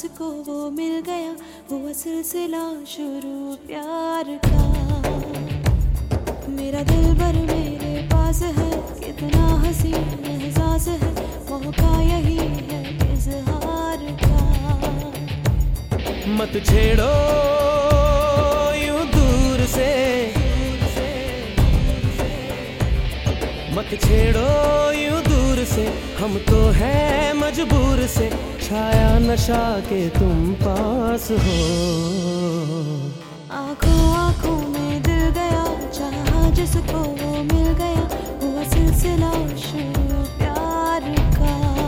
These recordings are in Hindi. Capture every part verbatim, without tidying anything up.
जिसको वो मिल गया, हुआ सिलसिला शुरू प्यार का। मेरा दिल भर मेरे पास है, कितना हसीन एहसास है, मौका यही है इजहार का। मत छेड़ो यूं दूर से, मत छेड़ो यूं दूर से, हम तो हैं मजबूर से, छाया नशा के तुम पास हो। आँखों आँखों में दिल गया, चाहा जिसको वो मिल गया, हुआ सिलसिला शुरू प्यार का।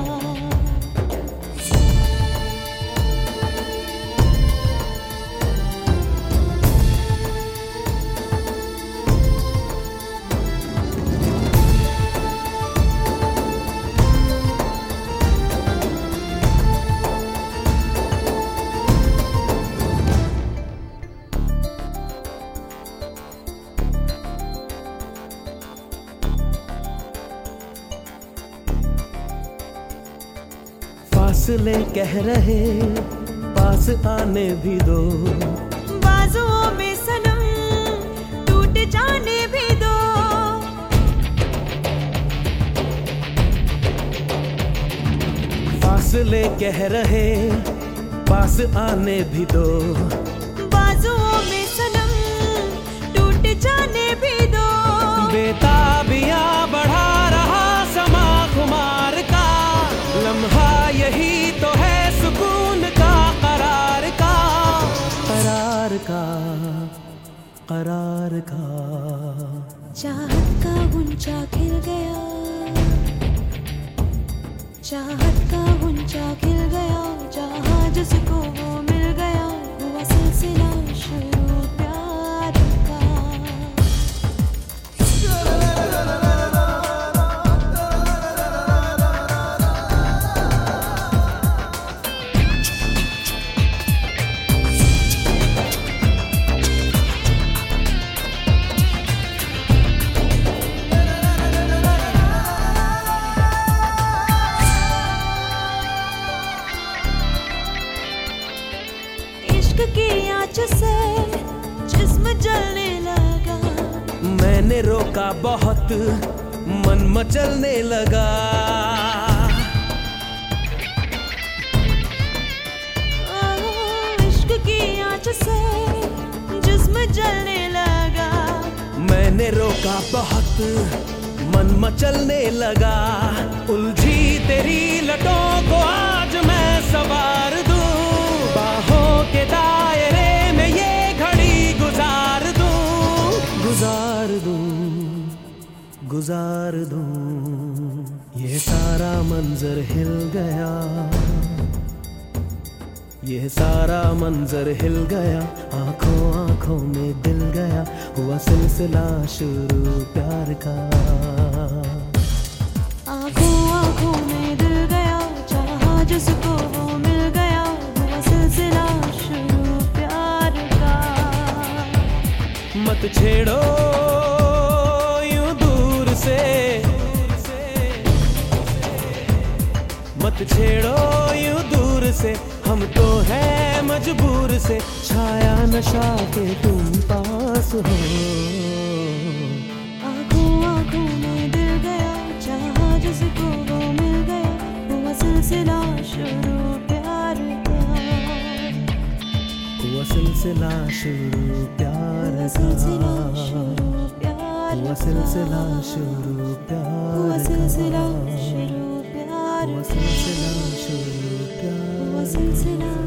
फासले कह रहे पास आने भी दो, बाजुओं में सनम टूट जाने भी दो। फासले कह रहे पास आने भी दो, बाजुओं में सनम टूट जाने भी दो। बेताबिया बढ़ा रहा समा खुमार का, लम्हा यही तो है सुकून का, करार का, करार का, करार का। चाहत का गुंचा खिल गया, चाहत का गुंचा खिल गया, जहाँ जिसको वो मिल गया, हुआ सिलसिला शुरू प्यार का। की आँच से जिस्म जलने लगा, मैंने रोका बहुत मन मचलने लगा। इश्क की आँच से जिस्म जलने लगा, मैंने रोका बहुत मन मचलने लगा। उलझी तेरी लटों को आज मैं सवार दूं, बाहों के दायरे में ये घड़ी गुजार दूं, गुजार दूं, गुजार दूं। ये सारा मंजर हिल गया, ये सारा मंजर हिल गया, आंखों आंखों में दिल गया, हुआ सिलसिला शुरू प्यार का। आंखों आंखों में दिल गया, चाहा जिसको वो मिल गया, हुआ सिलसिला शुरू प्यार का। मत छेड़ो यूं दूर से, मत छेड़ो यूं दूर से, हम तो हैं मजबूर से, छाया नशा के तुम पास हो। आँखों आँखों में दिल गया, चाहा जिसको वो मिल गया, हुआ सिलसिला शुरू प्यार का। हुआ सिलसिला शुरू प्यार का, हुआ सिलसिला शुरू प्यार, हुआ सिलसिला शुरू प्यार, हुआ सिलसिला शुरू प्यार, हुआ सिलसिला